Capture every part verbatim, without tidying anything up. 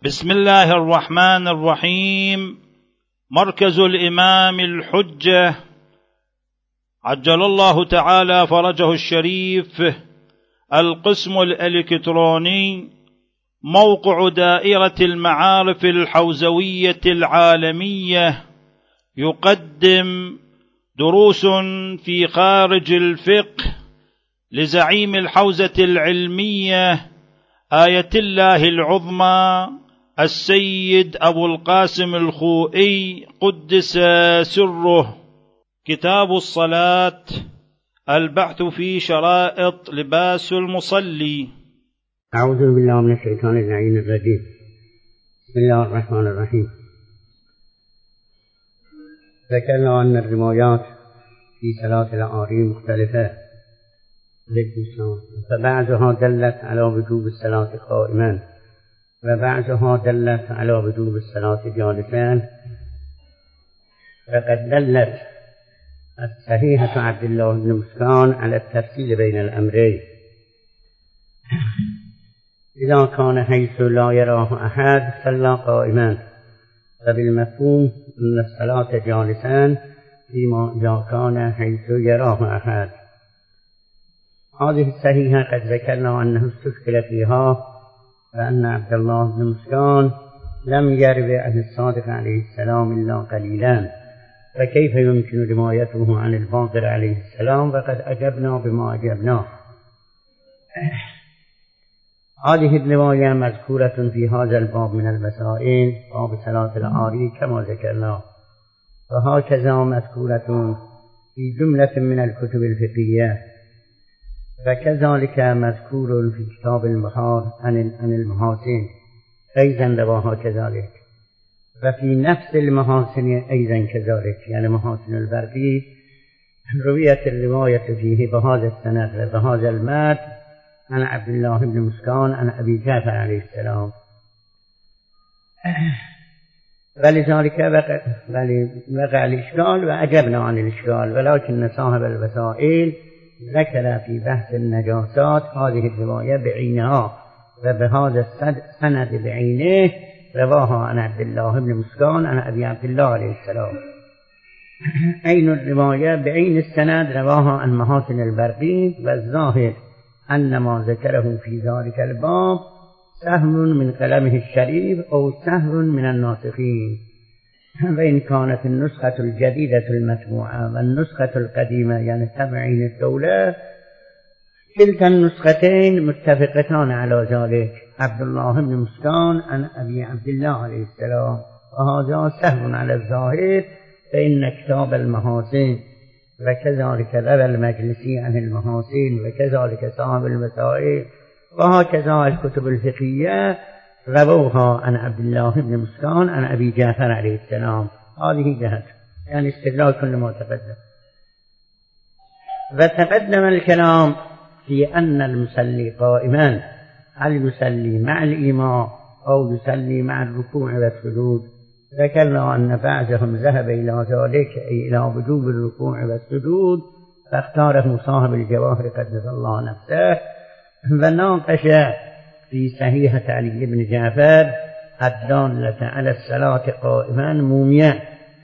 بسم الله الرحمن الرحيم. مركز الإمام الحجة عجل الله تعالى فرجه الشريف، القسم الإلكتروني، موقع دائرة المعارف الحوزوية العالمية، يقدم دروس في خارج الفقه لزعيم الحوزة العلمية آية الله العظمى السيد أبو القاسم الخوئي قدس سره. كتاب الصلاة، البحث في شرائط لباس المصلي. أعوذ بالله من الشيطان اللعين الرجيم. بسم الله الرحمن الرحيم. ذكرنا أن الروايات في صلاة العاري مختلفة، فبعضها دلت على وجوب الصلاة قائما، وبعضها دلت على وجوب الصلاة جالسا. فقد دلت الصحيحة عبد الله بن مسكان على التفصيل بين الأمرين. إذا كان حيث لا يراه أحد صلى قائما، فبالمفهوم أن الصلاة جالسا فيما إذا كان حيث يراه أحد. هذه الصحيحة قد ذكرنا أنه استشكل فيها، فأن عبد الله بن مسكان لم يروي عن الصادق عليه السلام إلا قليلا، فكيف يمكن روايته عن الباقر عليه السلام؟ وقد أجبنا بما أجبناه. هذه الرواية مذكورة في هذا الباب من المسائل، باب صلاة العاري كما ذكرنا، وهكذا مذكورة في جملة من الكتب الفقهية، وكذلك مذكور في كتاب المحار عن المحاسن أيضا رواها كذلك، وفي نفس المحاسن أيضا كذلك، يعني محاسن البرقي رويت الرواية فيه بهذا السند وبهذا المتن عن عبد الله بن مسكان عن أبي جعفر عليه السلام. ولذلك وقع الإشكال وأجبنا عن الإشكال، ولكن صاحب الوسائل ذكر في بحث النجاسات هذه الرواية بعينها وبهذا السند بعينه، رواها عن عبد الله بن مسكان عن أبي عبد الله عليه السلام. عين الرواية بعين السند رواها عن محاسن البرقي، والظاهر أن ما ذكره في ذلك الباب سهم من قلمه الشريف أو سهم من الناسخين، وإن كانت النسخة الجديدة المطبوعة والنسخة القديمة يعني تبعين الدولة تلك النسختين متفقتان على ذلك، عبد الله بن مسكان عن أبي عبد الله عليه السلام، وهذا سهم على الظاهر، فإن كتاب المحاسن وكذلك روى المجلسي عن المحاسن وكذلك صاحب المسائل وهكذا الكتب الفقهية رووها عن عبد الله بن مسكان عن أبي جعفر عليه السلام. هذه جهة يعني استدلال كل ما تقدم. وتقدم الكلام في أن المصلي قائما هل يصلي مع الإمام أو يصلي مع الركوع والسجود. ذكرنا أن بعضهم ذهب إلى ذلك أي إلى وجوب الركوع والسجود، فاختاره صاحب الجواهر قدس الله نفسه، وناقش في صحيحة علي بن جعفر الدالة على الصلاة قائما موميا.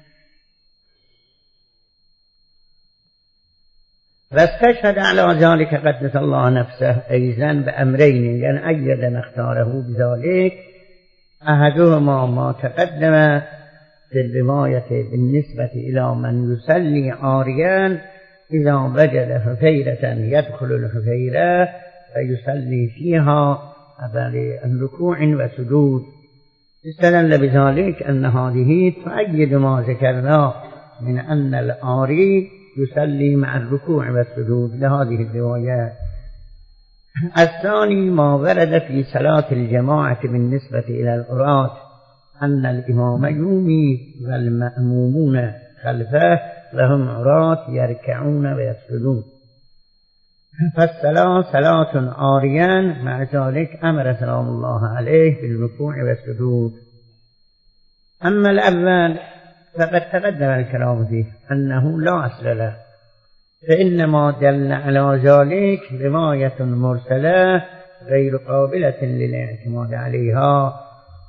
واستشهد على ذلك قدس الله نفسه أيضا بأمرين، يعني أيد ما اختاره بذلك. أحدهما ما تقدم في الرواية بالنسبة إلى من يصلي عاريا إذا وجد حفيرة يدخل الحفيرة فيصلي فيها قبل الركوع وسجود، استدل بذلك أن هذه تؤيد ما ذكرنا من أن العاري يصلي مع الركوع والسجود لهذه الروايات. الثاني ما ورد في صلاة الجماعة بالنسبة إلى العراة أن الإمام يومي والمأمومون خلفه لهم عراة يركعون ويسجدون، فالصلاة صلاة عاريا، مع ذلك أمر سلام الله عليه بالركوع والسجود. أما الأول فقد تقدم الكلام فيه أنه لا أصل له، فإنما دل على ذلك رواية مرسلة غير قابلة للاعتماد عليها،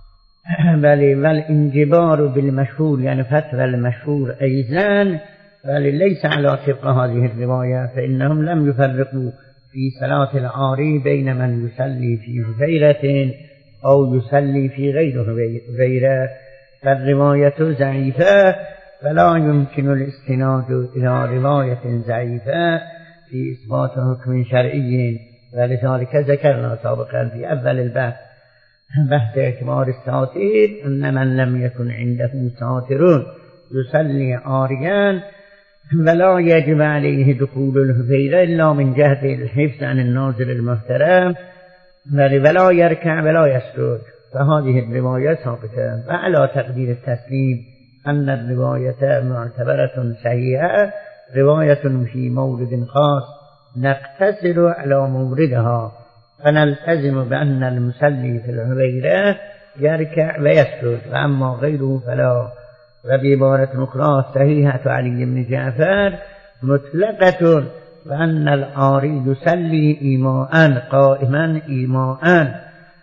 بل والانجبار بالمشهور يعني فتوى المشهور أيضا بل ليس على طبق هذه الرواية، فإنهم لم يفرقوا في صلاة العاري بين من يصلي في هفيرة أو يصلي في غير هفيرة، فالرواية ضعيفة فلا يمكن الاستناد إلى رواية ضعيفة في إثبات حكم شرعي، ولذلك ذكرنا سابقا في أول البحث بحث اعتبار الساتير أن من لم يكن عنده ساتر يصلي عاريا ولا يجب عليه دخول الهفيرة إلا من جهة الحفظ عن النازل المحترم ولا يركع ولا يسجد، فهذه الرواية ثابتة. وعلى تقدير التسليم أن الرواية معتبرة صحيحة رواية في مورد خاص نقتصر على موردها، فنلتزم بأن المصلي في الهفيرة يركع ويسجد وأما غيره فلا. وبعبارة أخرى صحيحة علي بن جعفر مطلقة وأن العاري يصلي إيماء قائما إيماء،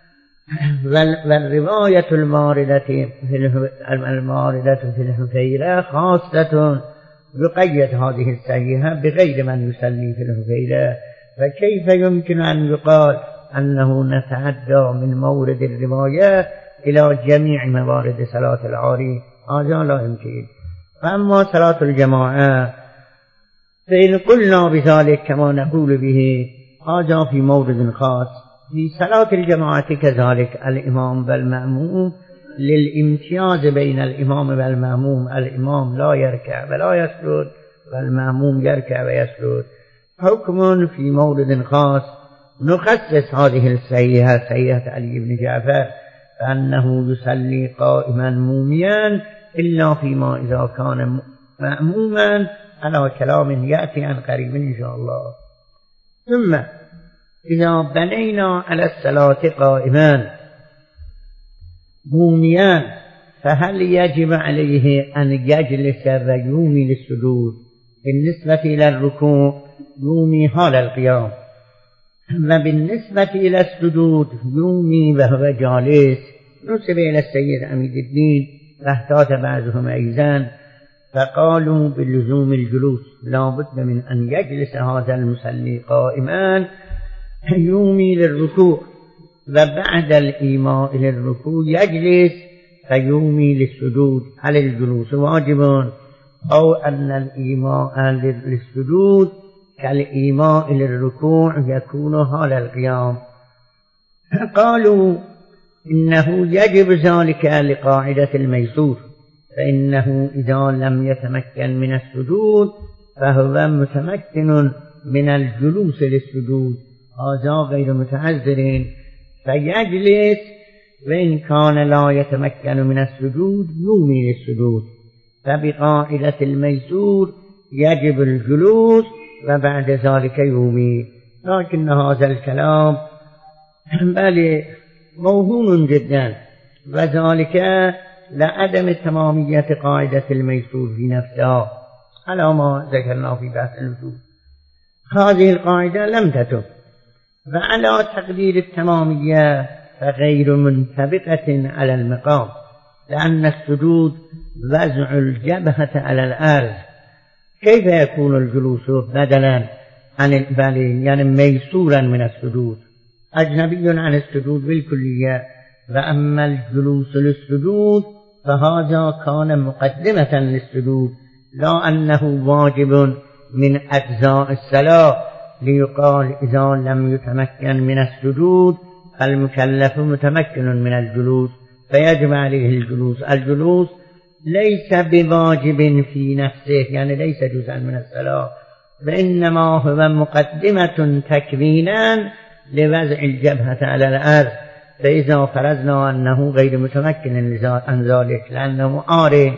والرواية الماردة في الهفيرة خاصة يقيد هذه الصحيحة بغير من يصلي في الهفيرة، فكيف يمكن أن يقال أنه نتعدى من مورد الرواية إلى جميع موارد صلاة العاري؟ هذا لا يمكن. فأما صلاة الجماعة فإن قلنا بذلك كما نقول به هذا في مورد خاص. في صلاة الجماعة كذلك الإمام والمأموم للامتياز بين الإمام والمأموم، الإمام لا يركع ولا يسجد والمأموم يركع ويسجد، حكم في مورد خاص نخصص هذه الصحيحة صحيحة علي بن جعفر فأنه يصلي قائما موميا إلا فيما إذا كان مأموما على كلام يأتي عن قريب إن شاء الله. ثم إذا بنينا على الصلاة قائما موميا فهل يجب عليه أن يجلس ويومي للسجود؟ بالنسبة إلى الركوع يومي حال القيام، وبالنسبة إلى السجود يومي وهو جالس. نسب إلى السيد عميد الدين واحتاج بعضهم أيضا فقالوا بلزوم الجلوس، لا بد من أن يجلس هذا المصلي قائما يومي للركوع، وبعد الإيماء للركوع يجلس فيومي للسجود. هل الجلوس واجب أو أن الإيماء للسجود كالإيماء للركوع يكون حال القيام؟ قالوا إنه يجب ذلك لقاعدة الميسور، فإنه إذا لم يتمكن من السجود فهو متمكن من الجلوس للسجود، هذا غير متعذر فيجلس، وإن كان لا يتمكن من السجود يومي للسجود. فبقاعدة الميسور يجب الجلوس وبعد ذلك يومي، لكن هذا الكلام بل موهوم جدا، وذلك لعدم تمامية قاعدة الميسور في نفسها على ما ذكرنا في بحث الوجوب. هذه القاعدة لم تتم، وعلى تقدير التمامية فغير منطبقة على المقام، لأن السجود وضع الجبهة على الأرض، كيف يكون الجلوس بدلا عن البالي يعني ميسورا من السجود، أجنبي عن السجود بالكلية؟ وأما الجلوس للسجود فهذا كان مقدمة للسجود، لا أنه واجب من أجزاء الصلاة، ليقال إذا لم يتمكن من السجود المكلف متمكن من الجلوس فيجب عليه الجلوس. الجلوس ليس بواجب في نفسه، يعني ليس جزءا من الصلاة، وإنما هو مقدمة تكوينا لوضع الجبهة على الأرض، فإذا فرضنا أنه غير متمكن عن ذلك لأنه عاري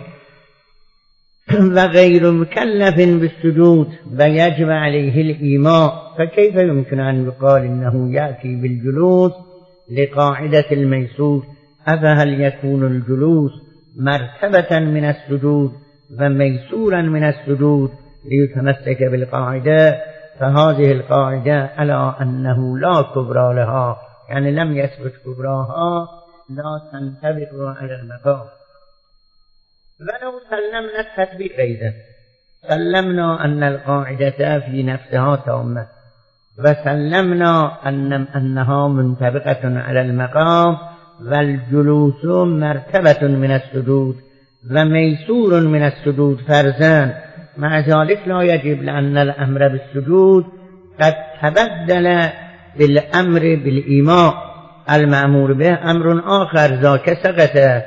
وغير مكلف بالسجود ويجب عليه الإيماء، فكيف يمكن أن يقال إنه يأتي بالجلوس لقاعدة الميسور؟ أفهل يكون الجلوس مرتبة من السجود وميسورا من السجود ليتمسك بالقاعدة؟ فهذه القاعدة على أنه لا كبرى لها، يعني لم يثبت كبراها، لا تنطبق على المقام. ولو سلمنا التطبيق أيضا، سلمنا أن القاعدة في نفسها تامة، وسلمنا أن أنها منطبقة على المقام، والجلوس مرتبة من السجود وميسور من السجود فرزا. مع ذلك لا يجب، لأن الأمر بالسجود قد تبدل بالأمر بالإيماء، المأمور به أمر آخر ذاك سقط،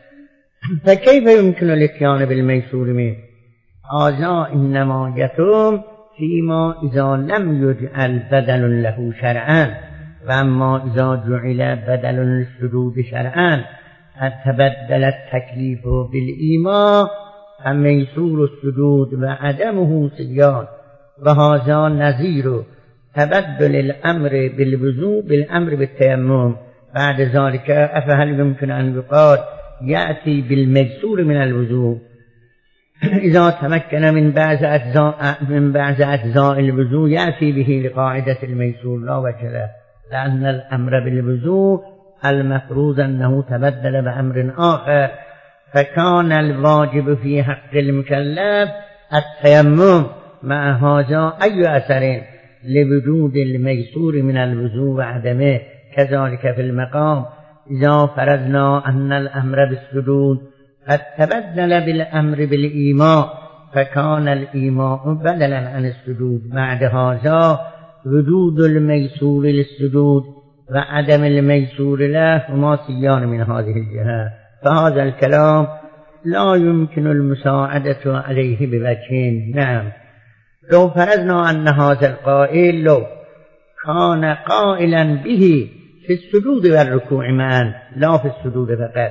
فكيف يمكن الاتيان بالميسور منه؟ هذا إنما يتم فيما إذا لم يجعل بدل له شرعا، وأما إذا جعل بدل للسجود شرعا قد تبدل التكليف بالإيماء، فميسور السجود وعدمه سيان، وهذا نظير تبدل الأمر بالوضوء بالأمر بالتيمم. بعد ذلك أفهل يمكن أن يقال يأتي بالميسور من الوضوء إذا تمكن من بعض أجزاء من بعض أجزاء الوضوء يأتي به لقاعدة الميسور؟ لا وجه له، لأن الأمر بالوضوء المفروض أنه تبدل بأمر آخر، فكان الواجب في حق المكلف التيمم، مع هذا أي أثر لوجود الميسور من الوضوء وعدمه. كذلك في المقام إذا فرضنا أن الأمر بالسجود قد تبدل بالأمر بالإيماء، فكان الإيماء بدلا عن السجود. بعد هذا وجود الميسور للسجود وعدم الميسور له هما سيان من هذه الجهة، فهذا الكلام لا يمكن المساعدة عليه بوجه. نعم، لو فرضنا أن هذا القائل لو كان قائلا به في السجود والركوع معا لا في السجود فقط،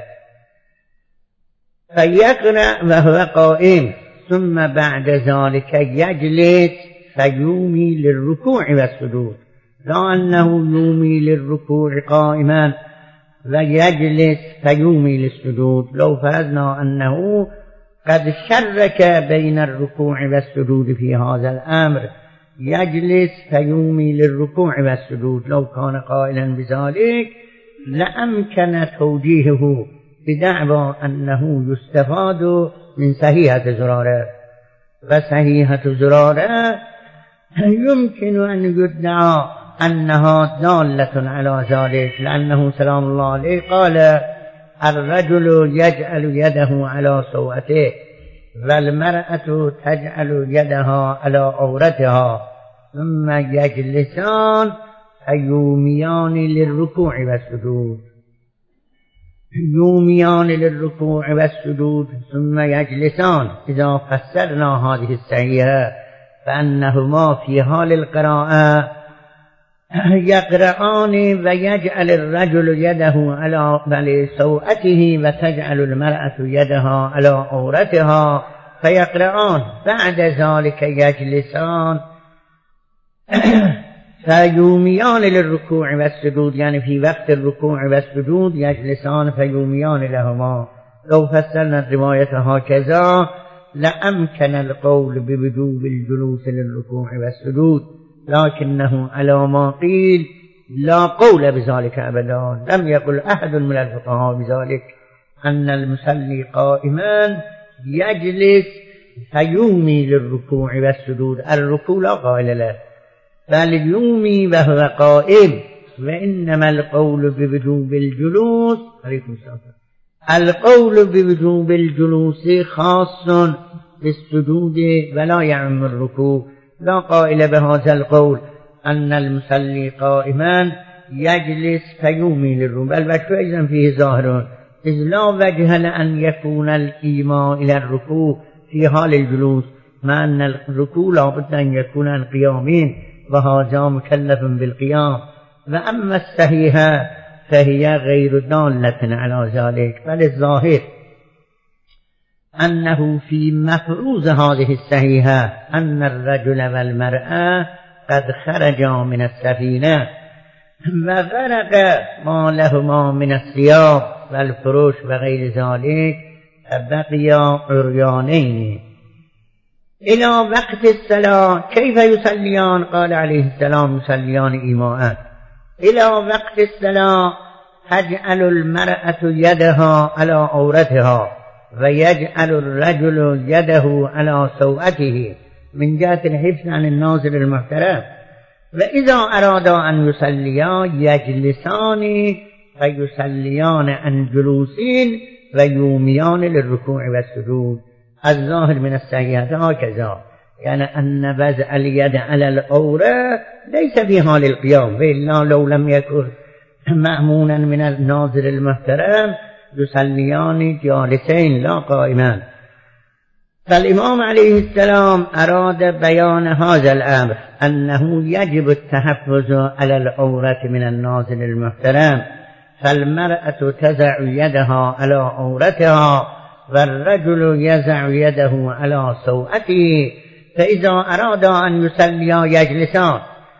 فيقرأ وهو قائم ثم بعد ذلك يجلس فيومي للركوع والسجود، لا أنه يومي للركوع قائما ويجلس فيومي للسجود. لو فرضنا أنه قد شرك بين الركوع والسجود في هذا الأمر، يجلس فيومي للركوع والسجود، لو كان قائلا بذلك لأمكن توجيهه بدعوى أنه يستفاد من صحيحة زرارة، وصحيحة زرارة يمكن أن يدعى أنها دالة على ذلك، لأنه سلام الله عليه قال الرجل يجعل يده على سوءته والمرأة تجعل يدها على عورتها ثم يجلسان فيوميان للركوع والسجود، يوميان للركوع والسجود ثم يجلسان. إذا فسرنا هذه الصحيحة فأنهما في حال القراءة يقرآن ويجعل الرجل يده على سوءته وتجعل المرأة يدها على عورتها فيقرآن، بعد ذلك يجلسان فيوميان للركوع والسجود، يعني في وقت الركوع والسجود يجلسان فيوميان لهما. لو فسرنا الرواية هكذا لأمكن القول بوجوب الجلوس للركوع والسجود، لكنه على ما قيل لا قول بذلك أبدا، لم يقل أحد من الفقهاء بذلك أن المصلي قائما يجلس فيومي للركوع والسجود، الركوع لا قائل له بل يومي وهو قائم، وإنما القول بوجوب الجلوس القول بوجوب الجلوس خاص بالسجود ولا يعم الركوع. لا قائل بهذا القول أن المصلي قائما يجلس فيومي للركوع، بل وجه أيضا فيه ظاهر، إذ لا وجه لأن يكون الإيماء إلى الركوع في حال الجلوس، مع أن الركوع لابد أن يكون عن قيامين وهذا مكلف بالقيام. وأما الصحيحة فهي غير دالة على ذلك، بل الظاهر أنه في مفروض هذه الصحيحة أن الرجل والمرأة قد خرجا من السفينة وغرق ما لهما من الثياب والفروش وغير ذلك، فبقيا عريانين. إلى وقت الصلاة كيف يصليان؟ قال عليه السلام يصليان إيماء. إلى وقت الصلاة تجعل المرأة يدها على عورتها ويجعل الرجل يده على سوءته من جهة الحفظ عن الناظر المحترم. وإذا أرادا أن يصليا يجلسان فيصليان عن جلوسين ويوميان للركوع والسجود. الظاهر من الصحيحة هكذا، يعني أن وضع اليد على العورة ليس في حال القيام، وإلا لو لم يكن مأمونا من الناظر المحترم يصليان جالسين لا قائمان. فالإمام عليه السلام أراد بيان هذا الأمر، أنه يجب التحفظ على العورة من الناظر المحترم، فالمرأة تضع يدها على عورتها والرجل يضع يده على سوءته. فإذا أرادا أن يصليا يجلسان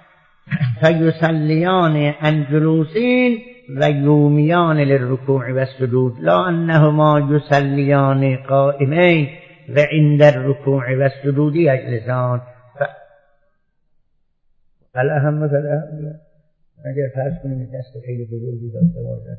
فيصليان عن جلوسين ويوميان للركوع والسجود، لا أنهما يصليان قائمين وعند الركوع والسجود يجلسان. فالأهم فالأهم اگر فرض کنیم دست خیلی بزرگی داشته باشد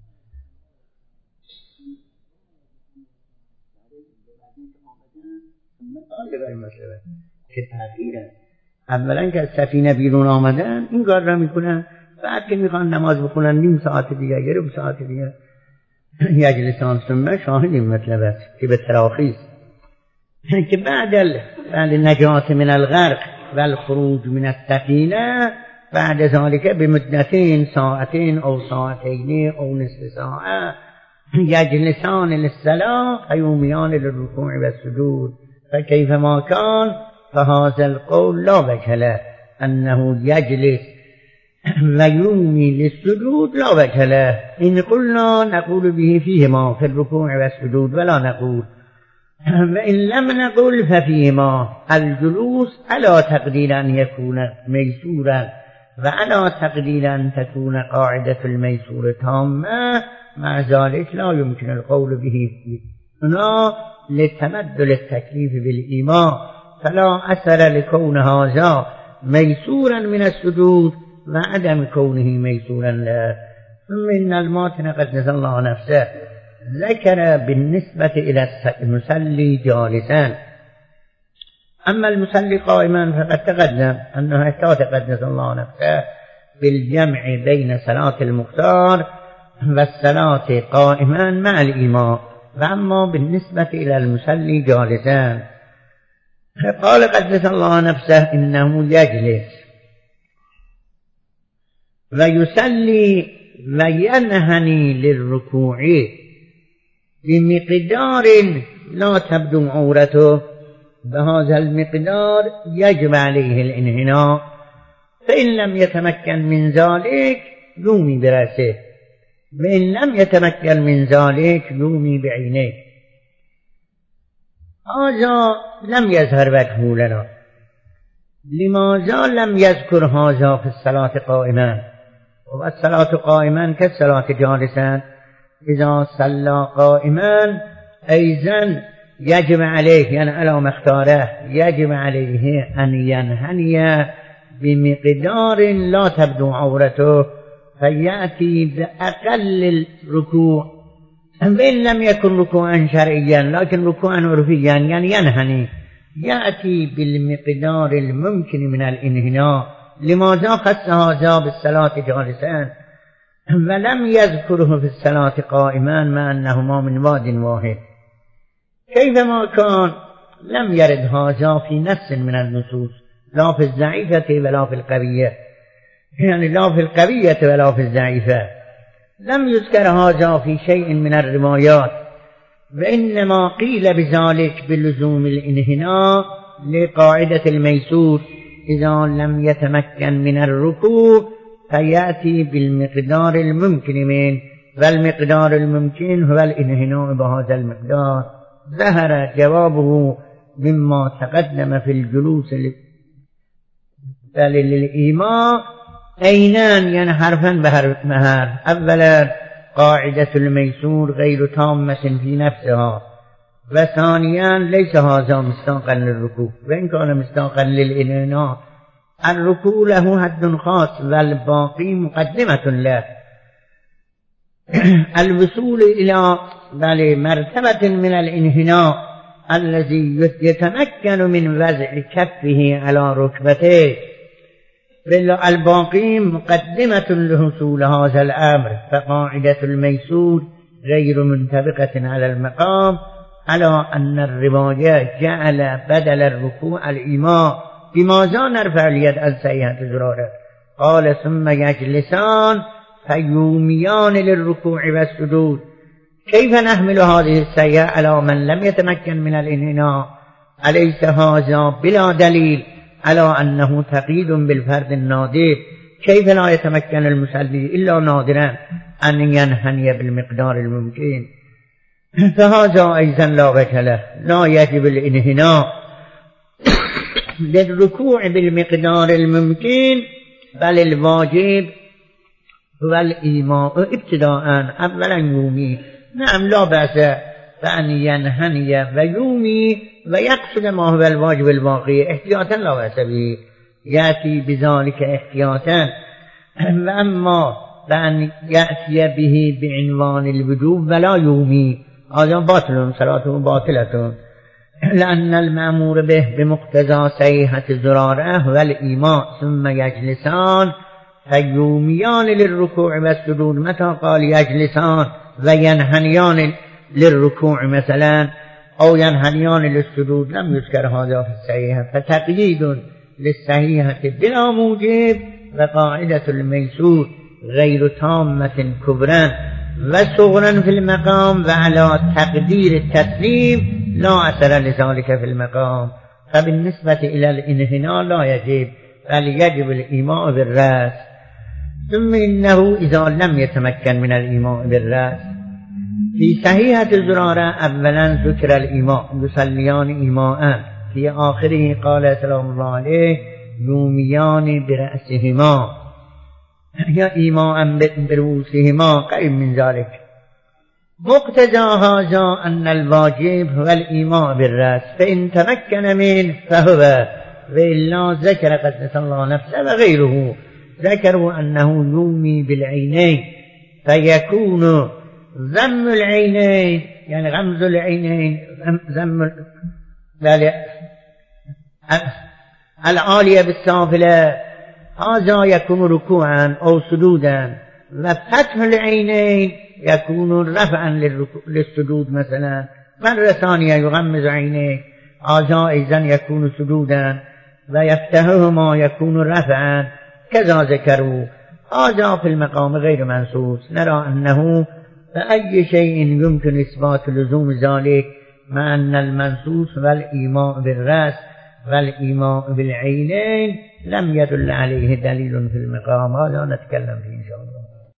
که تغییرن، اولا که از سفینه بیرون آمدن این کار را میکنن، بعد که میخوان نماز بخونن نیم ساعت دیگه یه ساعت دیگه یجلسان ثم شاهدیم مطلب است که به تراخیص که بعد بعد نجات من الغرق و الخروج من السفینه بعد ذلك بمدتين ساعتين أو ساعتين أو نصف ساعة يجلسان للصلاة فيوميان للركوع والسجود. فكيفما كان فهذا القول لا وجه له، أنه يجلس ويومي للسجود لا وجه له. إن قلنا نقول به فيهما في الركوع والسجود ولا نقول، وإن لم نقل ففيهما الجلوس على تقدير أن يكون ميسورا وعلى تقدير أن تكون قاعدة الميسور تامة، مع ذلك لا يمكن القول به هنا لتمدل التكليف بالإيمان، فلا أثر لكون هذا ميسورا من السجود وعدم كونه ميسورا له. من الماتن قد نزل الله نفسه ذكر بالنسبة إلى المصلي جالسا، أما المصلي قائما فقد تقدم أنه احتاط قد نزل الله نفسه بالجمع بين صلاة المختار والصلاة قائما مع الإمام. وأما بالنسبة إلى المصلي جالسا قال قد نزل الله نفسه إنه يجلس ويصلي وينهني للركوع بمقدار لا تبدو عورته، بهذا المقدار يجب عليه الانحناء، فإن لم يتمكن من ذلك يومي برأسه، وإن لم يتمكن من ذلك يومي بعينيه. هذا لم يظهر وجهه لنا. لماذا لم يذكر هذا في الصلاة قائما؟ والصلاة قائما كالصلاة جالسا. إذا صلى قائما أيضا يجب عليه، يعني على مختاره يجب عليه أن ينحني بمقدار لا تبدو عورته، فيأتي بأقل الركوع، وإن لم يكن ركوعا شرعيا لكن ركوعا عرفيا، يعني ينحني يأتي بالمقدار الممكن من الانحناء. لماذا خص هذا بالصلاة جالسا ولم يذكره في الصلاة قائما مع أنهما من واد واحد؟ كيفما كان لم يرد هذا في نفس من النصوص، لا في الضعيفة ولا في القوية، يعني لا في القوية ولا في الضعيفة. لم يذكر هذا في شيء من الروايات، وإنما قيل بذلك بلزوم الانحناء لقاعدة الميسور إذا لم يتمكن من الركوع فيأتي بالمقدار الممكن منه، والمقدار الممكن هو الانحناء بهذا المقدار. ظهر جوابه مما تقدم في الجلوس للإيماء أينان، يعني حرفا بحرف. أولا قاعدة الميسور غير تامة في نفسها، وثانيا ليس هذا مستاقا للركوع، وإن كان مستاقا للإنحناء. الركوع له حد خاص والباقي مقدمة له. الوصول إلى مرتبة من الانحناء الذي يتمكن من وضع كفه على ركبته. الباقي مقدمة لحصول هذا الأمر، فقاعدة الميسور غير منطبقة على المقام، على أن الرواية جعل بدل الركوع الإيماء. بماذا نرفع اليد عن سيئة زراره؟ قال ثم يجلسان فيوميان للركوع والسجود. كيف نحمل هذه السيئة على من لم يتمكن من الانحناء؟ أليس هذا بلا دليل على أنه تقييد بالفرد النادر؟ كيف لا يتمكن المصلي إلا نادرا أن ينحني بالمقدار الممكن؟ فهذا أيضا لا وجه له. لا يجب الانحناء للركوع بالمقدار الممكن، بل الواجب هو الإيماء ابتداء أولا يومي. نعم لا بأس فأن ينحني ويومي ويقصد ما هو الواجب الواقعي احتياطا، لا بأس به، يأتي بذلك احتياطا. وأما فأن يأتي به بعنوان الوجوب ولا يومي، هذا باطل، صلاته باطلة، لأن المأمور به بمقتضى صيحة زراره هو الإيماء. ثم يجلسان فيوميان للركوع والسجود. متى قال يجلسان وينحنيان للركوع مثلا أو ينحنيان للسجود لم يذكر هذا في الصحيحة، فتقييد للصحيحة بلا موجب، وقاعدة الميسور غير تامة كبرا وصغرا في المقام، وعلى تقدير التسليم لا أثر لذلك في المقام. فبالنسبة إلى الانحناء لا يجب، بل يجب الإيماء بالرأس. ثم إنه إذا لم يتمكن من الإيماء بالرأس في صحيحة زرارة أولا ذكر الإيماء، يصليان إيماء، في آخره قال سلام الله عليه يوميان برأسهما، يا إيماء برؤوسهما، قريب من ذلك. مقتضى هذا أن الواجب هو الإيماء بالرأس، فإن تمكن منه فهو، وإلا ذكر قدس الله نفسه وغيره ذكروا أنه يومي بالعينين، فيكون ذم العينين يعني غمز العينين، ذم العالية بالسافلة، هذا يكون ركوعا أو سجودا. وفتح العينين يكون رفعا للسجود مثلا. مرة ثانية يغمز عينيه، هذا أيضا يكون سجودا، ويفتحهما يكون رفعا، كذا ذكروا. هذا في المقام غير منصوص. نرى أنه فأي شيء يمكن إثبات لزوم ذلك، مع أن المنصوص والإيماء بالرأس والإيماء بالعينين لم يدل عليه دليل في المقام. هذا نتكلم فيه إن شاء الله.